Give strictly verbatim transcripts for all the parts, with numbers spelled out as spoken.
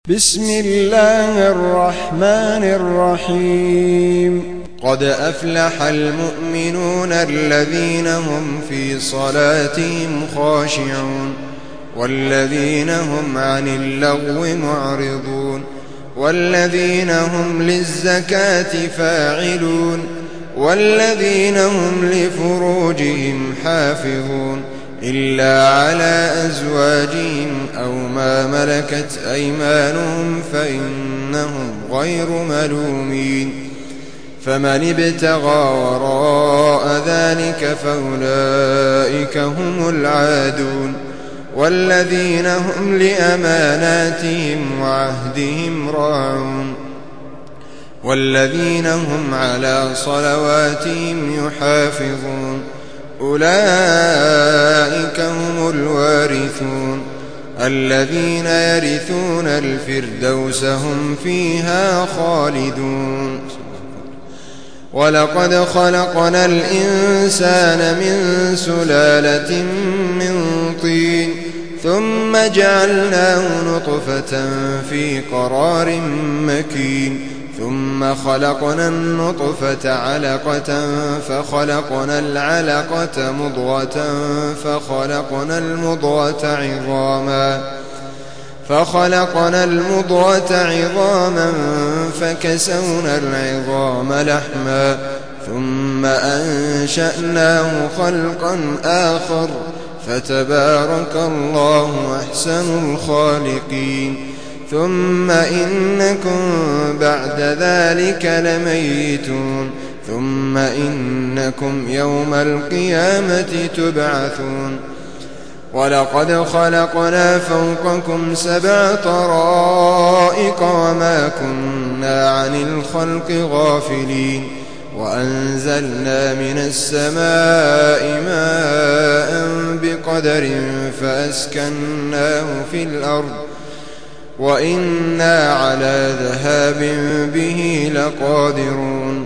بسم الله الرحمن الرحيم قد أفلح المؤمنون الذين هم في صلاتهم خاشعون والذين هم عن اللغو معرضون والذين هم للزكاة فاعلون والذين هم لفروجهم حافظون إلا على أزواجهم أو ما ملكت أيمانهم فإنهم غير ملومين فمن ابتغى وراء ذلك فأولئك هم العادون والذين هم لأماناتهم وعهدهم راعون والذين هم على صلواتهم يحافظون أولئك هم الوارثون الذين يرثون الفردوس هم فيها خالدون ولقد خلقنا الإنسان من سلالة من طين ثم جعلناه نطفة في قرار مكين ثم خلقنا النطفة علقة فخلقنا العلقة مضغة فخلقنا المضغة عظاما فخلقنا المضغة عظاما فكسونا العظام لحما ثم أنشأناه خلقا آخر فتبارك الله أحسن الخالقين ثم إنكم بعد ذلك لميتون ثم إنكم يوم القيامة تبعثون ولقد خلقنا فوقكم سبع طرائق وما كنا عن الخلق غافلين وأنزلنا من السماء ماء بقدر فأسكناه في الأرض وإنا على ذهاب به لقادرون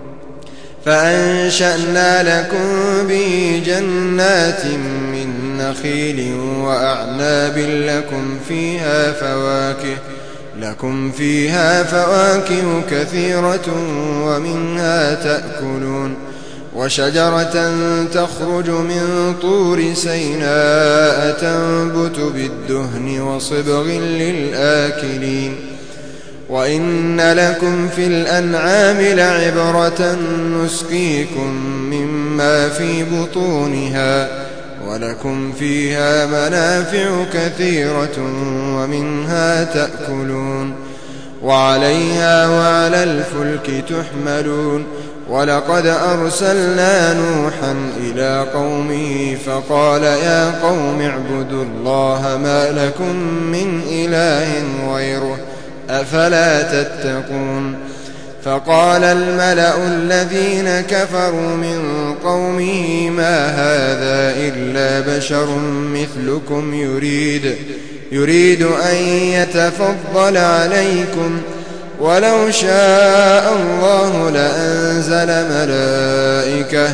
فأنشأنا لكم به جنات من نخيل وأعناب لكم فيها فواكه لكم فيها فواكه كثيرة ومنها تأكلون وشجرة تخرج من طور سيناء تنبت بالدهن وصبغ للآكلين وإن لكم في الأنعام لعبرة نسقيكم مما في بطونها ولكم فيها منافع كثيرة ومنها تأكلون وعليها وعلى الفلك تحملون ولقد أرسلنا نوحا إلى قومه فقال يا قوم اعبدوا الله ما لكم من إله غيره أفلا تتقون فقال الملأ الذين كفروا من قومه ما هذا إلا بشر مثلكم يريد يريد أن يتفضل عليكم ولو شاء الله لأنزل ملائكة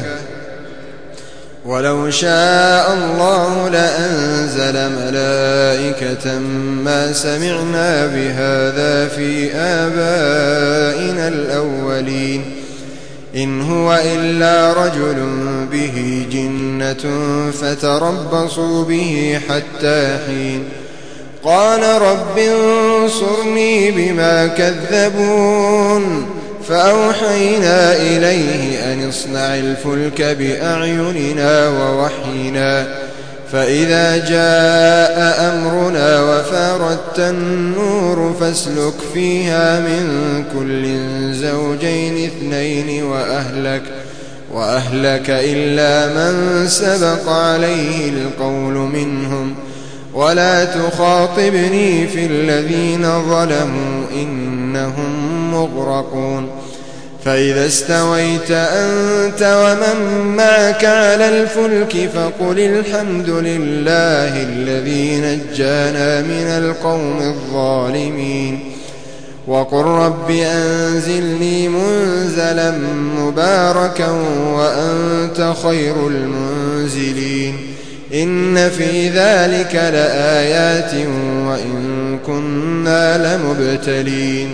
ولو شاء الله لأنزل ملائكة ما سمعنا بهذا في آبائنا الأولين إن هو إلا رجل به جنة فتربصوا به حتى حين قال رب انصرني بما كذبون فأوحينا إليه أن اصنع الفلك بأعيننا ووحينا فإذا جاء أمرنا وفارت النور فاسلك فيها من كل زوجين اثنين وأهلك وأهلك إلا من سبق عليه القول منهم ولا تخاطبني في الذين ظلموا إنهم مغرقون فإذا استويت أنت ومن معك على الفلك فقل الحمد لله الذي نجانا من القوم الظالمين وقل رب أنزلني منزلا مباركا وأنت خير المنزلين إن في ذلك لآيات وإن كنا لمبتلين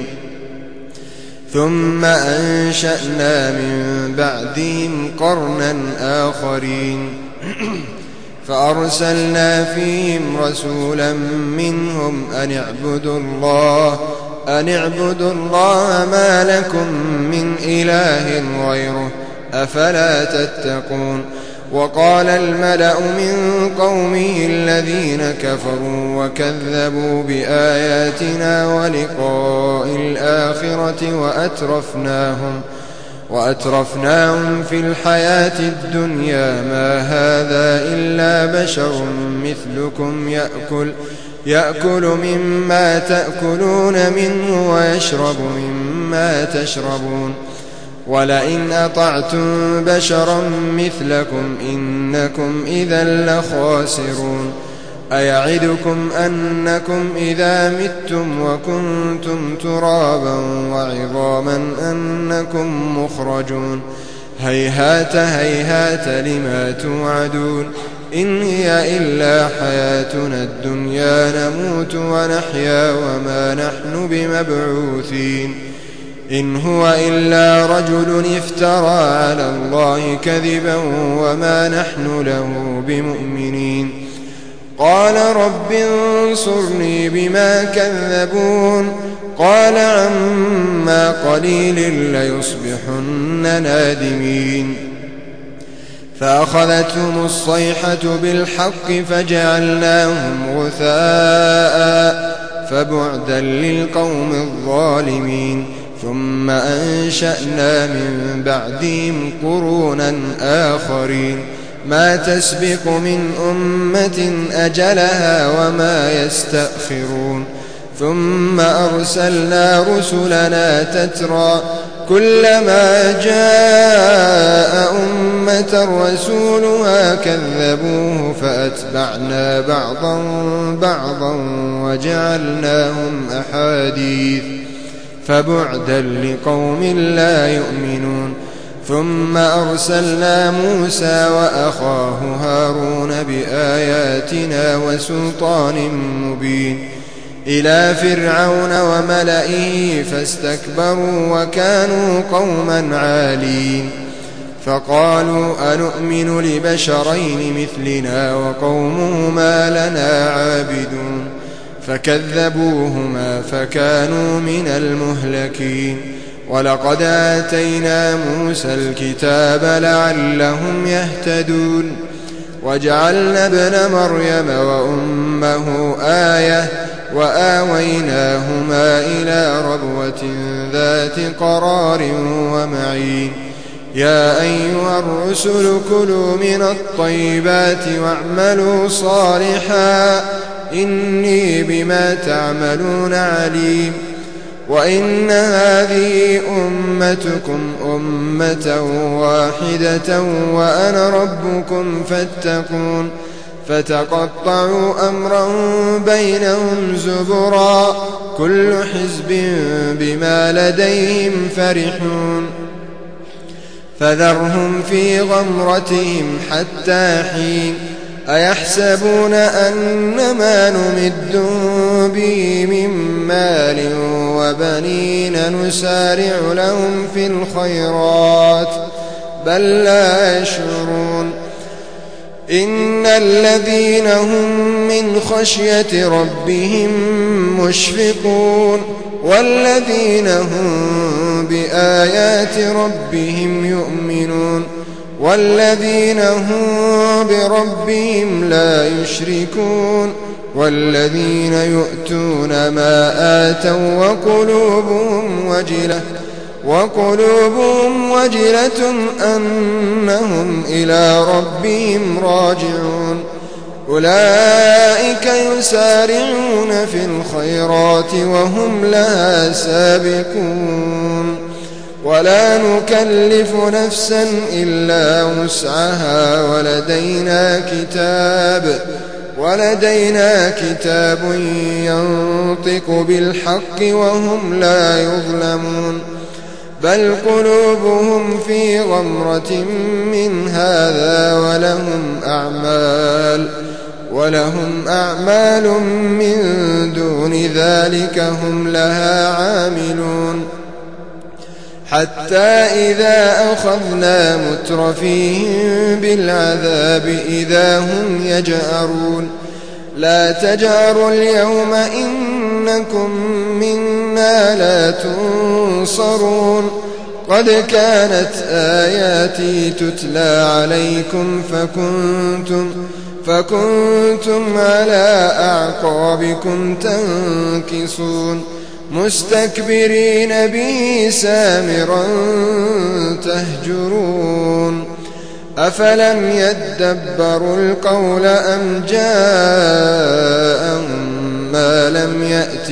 ثم أنشأنا من بعدهم قرنا آخرين فأرسلنا فيهم رسولا منهم أن اعبدوا الله أن اعبدوا الله ما لكم من إله غيره أفلا تتقون وقال الملأ من قومه الذين كفروا وكذبوا بآياتنا ولقاء الآخرة وأترفناهم وأترفناهم في الحياة الدنيا ما هذا إلا بشر مثلكم يأكل يأكل مما تأكلون منه ويشرب مما تشربون ولئن أطعتم بشرا مثلكم إنكم إذا لخاسرون أيعدكم أنكم إذا متم وكنتم ترابا وعظاما أنكم مخرجون هيهات هيهات لما توعدون إن هي إلا حياتنا الدنيا نموت ونحيا وما نحن بمبعوثين إن هو إلا رجل افترى على الله كذبا وما نحن له بمؤمنين قال رب انصرني بما كذبون قال عما قليل ليصبحن نادمين فأخذتهم الصيحة بالحق فجعلناهم غثاء فبعدا للقوم الظالمين ثم أنشأنا من بعدهم قرونا آخرين ما تسبق من أمة أجلها وما يستأخرون ثم أرسلنا رسلنا تترى كلما جاء أمة رسولها كذبوه فأتبعنا بعضا بعضا وجعلناهم أحاديث فبعدا لقوم لا يؤمنون ثم أرسلنا موسى وأخاه هارون بآياتنا وسلطان مبين إلى فرعون وملئه فاستكبروا وكانوا قوما عالين فقالوا أنؤمن لبشرين مثلنا وقومهما لنا عابدون فكذبوهما فكانوا من المهلكين ولقد آتينا موسى الكتاب لعلهم يهتدون وجعلنا ابن مريم وأمه آية وآويناهما إلى ربوة ذات قرار ومعين يا أيها الرسل كلوا من الطيبات واعملوا صالحا إني بما تعملون عليم وإن هذه أمتكم أمة واحدة وأنا ربكم فاتقون فتقطعوا أمرا بينهم زبرا كل حزب بما لديهم فرحون فذرهم في غمرتهم حتى حين أيحسبون أنما نمدهم به من مال وبنين نسارع لهم في الخيرات بل لا يشعرون إن الذين هم من خشية ربهم مشفقون والذين هم بآيات ربهم يؤمنون والذين هم بربهم لا يشركون والذين يؤتون ما آتوا وقلوبهم وجلة وقلوبهم وجلة أنهم إلى ربهم راجعون أولئك يسارعون في الخيرات وهم لها سابقون ولا نكلف نفسا إلا وسعها ولدينا كتاب ولدينا كتاب ينطق بالحق وهم لا يظلمون بل قلوبهم في غمرة من هذا ولهم أعمال ولهم أعمال من دون ذلك هم لها عاملون حتى إذا أخذنا مترفيهم بالعذاب إذا هم يجأرون لا تجأروا اليوم إنكم منا لا تنصرون قد كانت آياتي تتلى عليكم فكنتم فكنتم على أعقابكم تنكصون مستكبرين به سامرا تهجرون أفلم يدبروا القول أم جاءهم ما لم يأت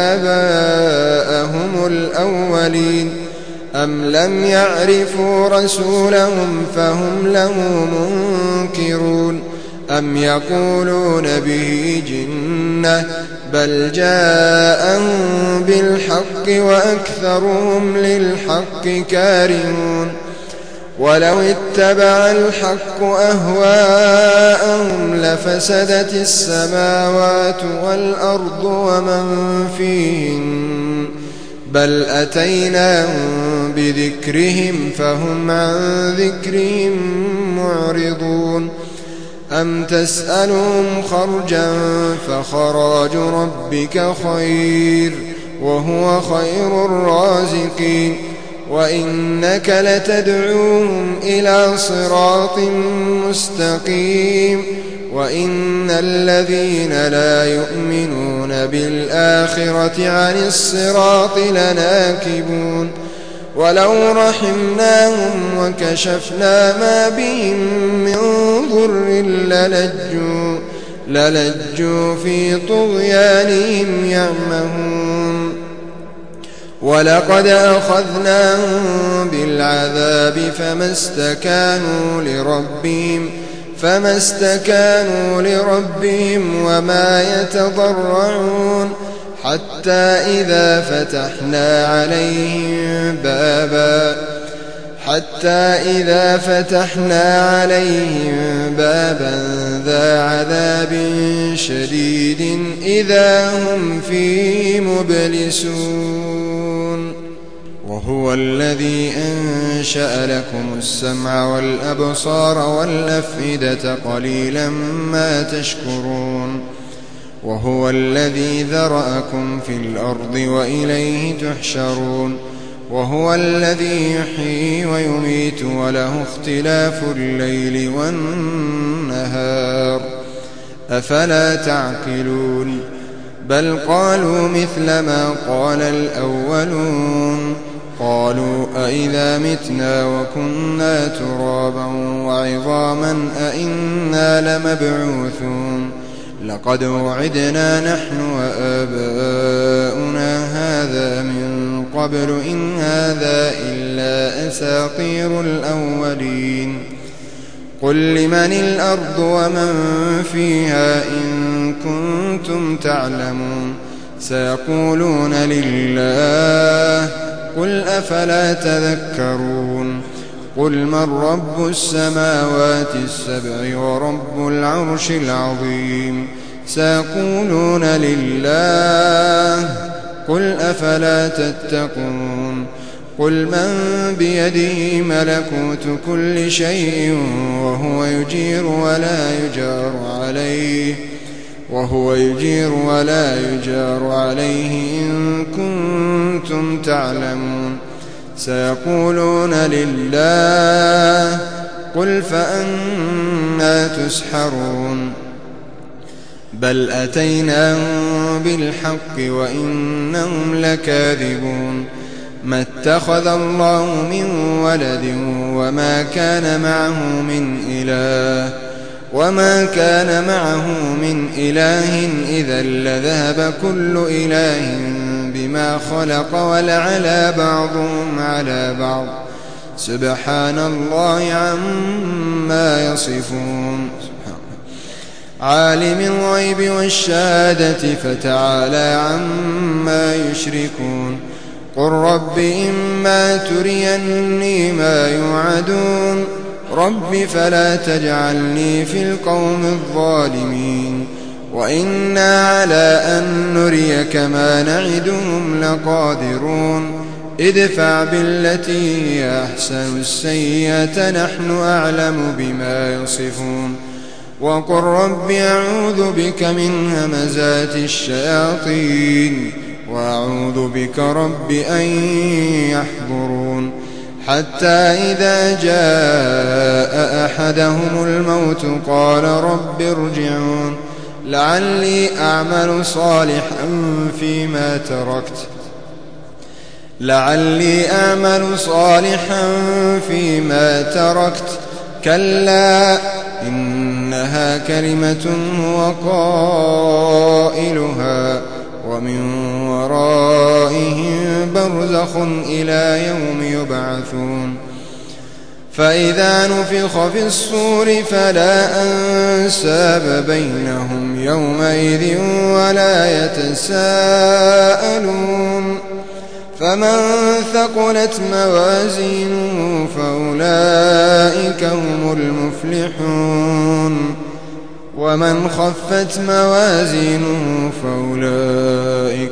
آباءهم الأولين أم لم يعرفوا رسولهم فهم له منكرون أم يقولون به جنة بل جاءهم بالحق وأكثرهم للحق كارهون ولو اتبع الحق أهواءهم لفسدت السماوات والأرض ومن فيهن بل أتيناهم بذكرهم فهم عن ذكرهم معرضون أم تسألهم خرجا فخراج ربك خير وهو خير الرازقين وإنك لتدعوهم إلى صراط مستقيم وإن الذين لا يؤمنون بالآخرة عن الصراط لناكبون ولو رحمناهم وكشفنا ما بهم من ضر للجوا, للجوا في طغيانهم يعمهون ولقد أخذناهم بالعذاب فما استكانوا لربهم فما استكانوا لربهم وما يتضرعون حتى إذا فتحنا عليهم بابا حتى إذا فتحنا عليهم بابا ذا عذاب شديد إذا هم فيه مبلسون وهو الذي أنشأ لكم السمع والأبصار والأفئدة قليلا ما تشكرون وهو الذي ذرأكم في الأرض وإليه تحشرون وهو الذي يحيي ويميت وله اختلاف الليل والنهار أفلا تعقلون بل قالوا مثل ما قال الأولون قالوا أئذا متنا وكنا ترابا وعظاما أئنا لمبعوثون لقد وعدنا نحن وآباؤنا هذا من قبل إن هذا إلا أساطير الأولين قل لمن الأرض ومن فيها إن كنتم تعلمون سيقولون لله قل أفلا تذكرون قل من رب السماوات السبع ورب العرش العظيم سيقولون لله قل أفلا تتقون قل من بيده ملكوت كل شيء وهو يجير ولا يجار عليه وهو يجير ولا يجار عليه إن كنتم تعلمون سيقولون لله قل فأنى تسحرون بل أتيناهم بالحق وإنهم لكاذبون ما اتخذ الله من ولد وما كان معه من إله وما كان معه من إله إذا لذهب كل إله بما خلق ولعلى بعضهم على بعض سبحان الله عما يصفون عالم الغيب والشهادة فتعالى عما يشركون قل رب إما تريني ما يوعدون رب فلا تجعلني في القوم الظالمين وإنا على أن نريك ما نعدهم لقادرون ادفع بالتي هي أحسن السيئة نحن أعلم بما يصفون وقل رب أعوذ بك من همزات الشياطين وأعوذ بك رب أن يحضرون حتى إذا جاء أحدهم الموت قال رب ارجعون لعلي أعمل صالحا فيما تركت لعلي أعمل صالحا فيما تركت كلا إنها كلمة هو قائلها ومن ورائهم برزخ إلى يوم يبعثون فإذا نفخ في الصور فلا أنساب بينهم يومئذ ولا يتساءلون فمن ثقلت موازينه فأولئك هم المفلحون ومن خفت موازينه فأولئك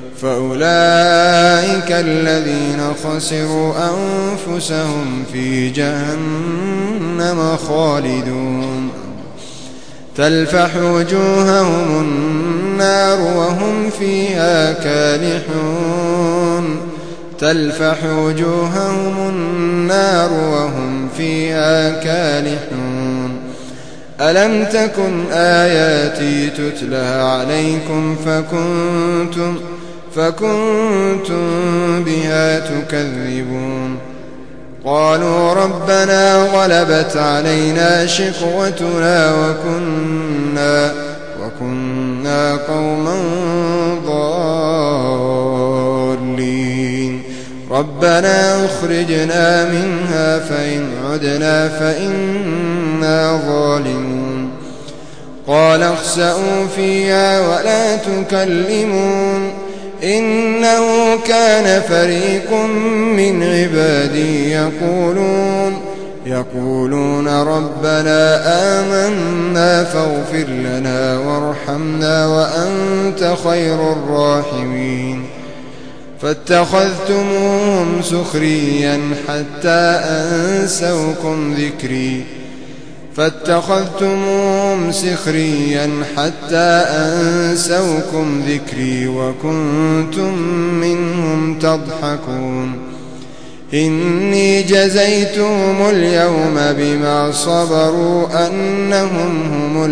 فأولئك الذين خسروا أنفسهم في جهنم خالدون تلفح وجوههم النار وهم فيها كالحون تلفح وجوههم النار وهم فيها كالحون ألم تكن آياتي تتلى عليكم فكنتم فكنتم بها تكذبون قالوا ربنا غلبت علينا شقوتنا وكنا وكنا قوما ضالين ربنا اخرجنا منها فإن عدنا فإنا ظالمون قال اخسئوا فيها ولا تكلمون إنه كان فريق من عبادي يقولون يقولون ربنا آمنا فاغفر لنا وارحمنا وأنت خير الراحمين فاتخذتموهم سخريا حتى أنسوكم ذكري فاتخذتموهم سخريا حتى أنسوكم ذكري وكنتم منهم تضحكون إني جزيتهم اليوم بما صبروا أنهم هم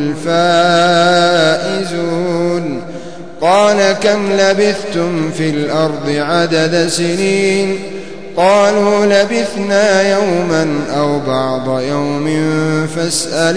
الفائزون قال كم لبثتم في الأرض عدد سنين قالوا لبثنا يوما أو بعض يوم فاسأل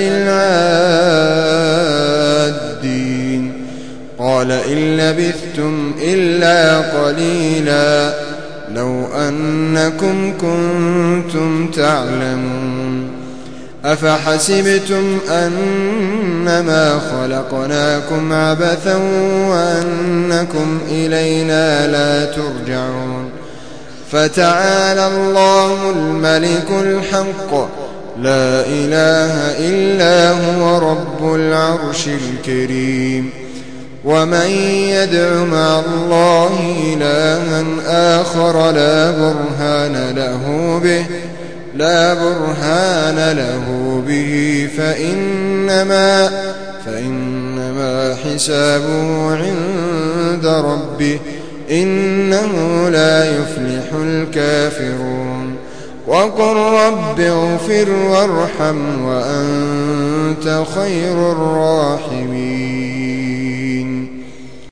العادين قال إن لبثتم إلا قليلا لو أنكم كنتم تعلمون أفحسبتم أنما خلقناكم عبثا وأنكم إلينا لا ترجعون فتعالى الله الملك الحق لا إله إلا هو رب العرش الكريم ومن يدع مع الله إلها آخر لا برهان له به لا برهان له به فإنما فإنما حسابه عند ربه إنه لا يفلح الكافرون وقل رب اغفر وارحم وأنت خير الراحمين